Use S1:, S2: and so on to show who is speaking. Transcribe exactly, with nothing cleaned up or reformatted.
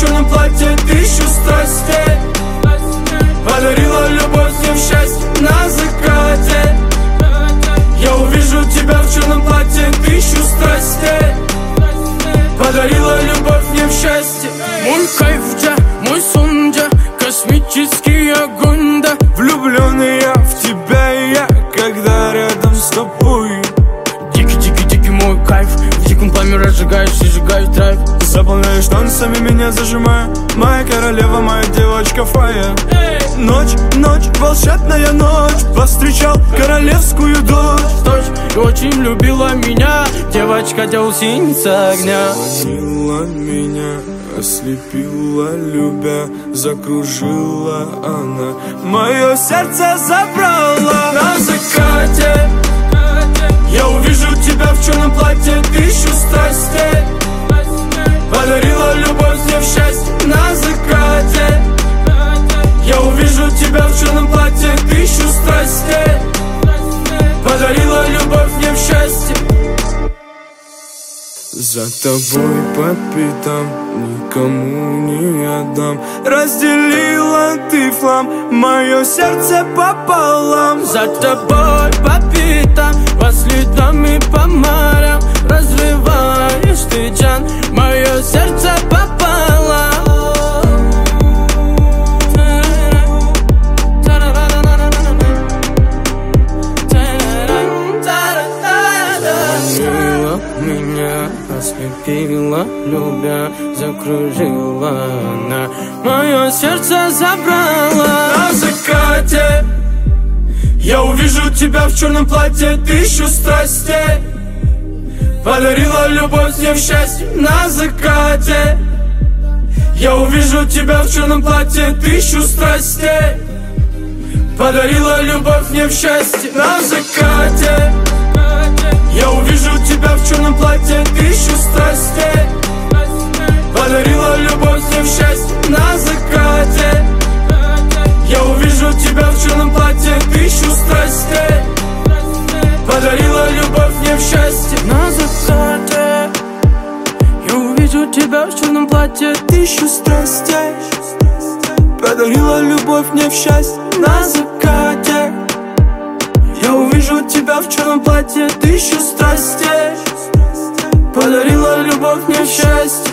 S1: черном платье тысячу страстей. Подарила любовь мне в счастье на закате. Я увижу тебя в черном платье тысячу страстей. Подарила любовь мне в счастье.
S2: Мой кайф, да, мой сон, да, космический огонь, да.
S1: Влюбленный я в тебя, и я, когда рядом с тобой.
S2: Дикий-дикий-дикий мой кайф, в диком пламя разжигаешь и сжигаешь драйв.
S1: Заполняешь танцами, меня зажимая. Моя королева, моя девочка Фая. Ночь, ночь, волшебная ночь. Повстречал королевскую дочь.
S2: Дочь и очень любила меня, девочка делсинца огня.
S1: Манила меня, ослепила, любя, закружила она. Мое сердце забрала на закате. Я увижу тебя в черном платье тысячу страстей. Подарила любовь мне в счастье на закате. Я увижу тебя в черном платье тысячу страстей. Подарила любовь мне в счастье. За тобой по пятам, никому не отдам. Разделила ты флам, мое сердце пополам.
S2: За тобой по пятам, по следам и по морям. Разрываешь ты, Джан, мое сердце пополам. Меня ослепила, любя, закружила она. Мое сердце забрала
S1: на закате. Я увижу тебя в черном платье тысячу страстей. Подарила любовь мне в счастье на закате. Я увижу тебя в черном платье тысячу страстей. Подарила любовь мне в счастье на закате. Я увижу тебя в черном платье тысячу страстей. Подарила любовь мне в счастье на закате. Я увижу тебя в черном платье тысячу страстей. Подарила любовь мне в счастье
S2: на закате. Я увижу тебя в черном платье тысячу страстей.
S1: Подарила любовь мне в счастье на закате. Я увижу тебя в черном платье тысячу страстей. Подарила любовь мне в счастье.